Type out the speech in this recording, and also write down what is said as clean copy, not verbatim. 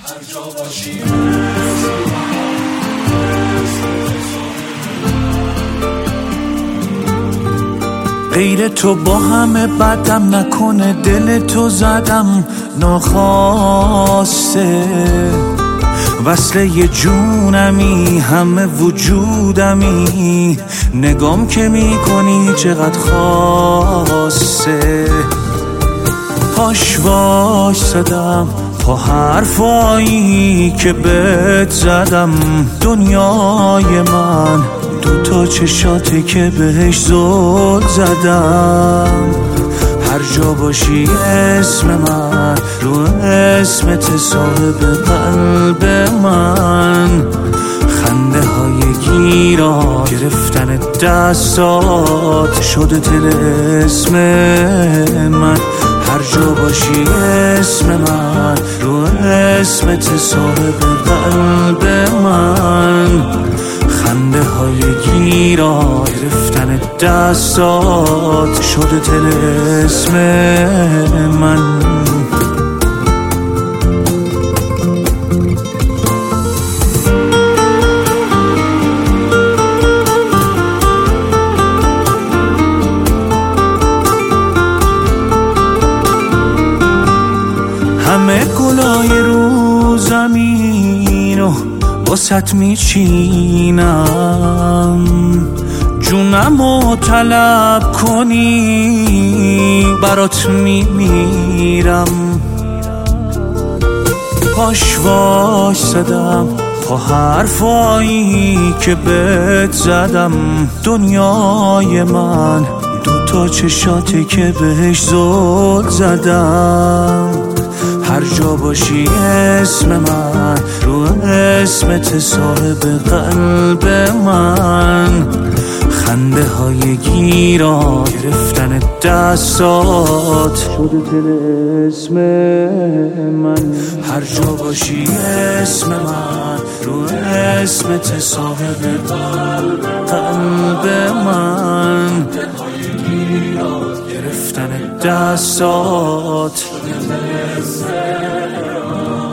هر جا باشی غیر تو با همه بدم نکنه، دل تو زدم ناخواسته، وصل یه جونمی همه وجودمی، نگام که میکنی چقدر خاصه. پاش وایسادم با حرفایی که بهت زدم، دنیای من دوتا چشاته که بهش زل زدم. هر جا باشی اسم من رو اسمت صاحب قلب من، خنده های گیرا گرفتن دستات شده طلسم من. هر جا باشی اسم من رو اسمت صاحب قلب من، خنده های گیرا گرفتن دستات شده طلسم من. همه گلای رو زمینو واسط میچینم، جونمو طلب کنی برات میمیرم. پاش وایسادم با حرفایی که بهت زدم، دنیای من دوتا چشاته که بهش زل زدم. هر جا باشی اسم من رو اسمت صاحب قلب من، خنده های گیرا گرفتن دستات شده طلسم من. هر جا باشی اسم من رو اسمت صاحب قلب من، گرفتن دستات شده طلسم من.